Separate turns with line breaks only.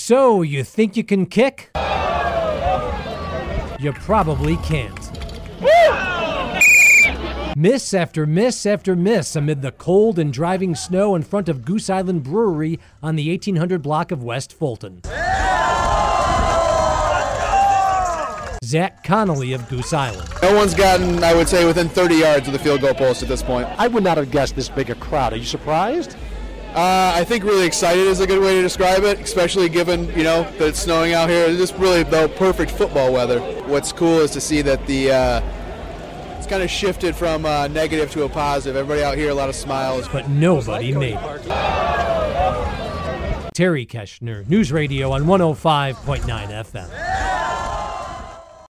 So, you think you can kick? You probably can't. Miss after miss after miss amid the cold and driving snow in front of Goose Island Brewery on the 1800 block of West Fulton. Zach Connolly of Goose Island.
No one's gotten, I would say, within 30 yards of the field goal post at this point.
I would not have guessed this big a crowd. Are you surprised?
I think really excited is a good way to describe it, especially given, that it's snowing out here. It's just really, though, perfect football weather. What's cool is to see that it's kind of shifted from negative to a positive. Everybody out here, a lot of smiles.
But nobody made it. Terry Keshner, News Radio on 105.9 FM.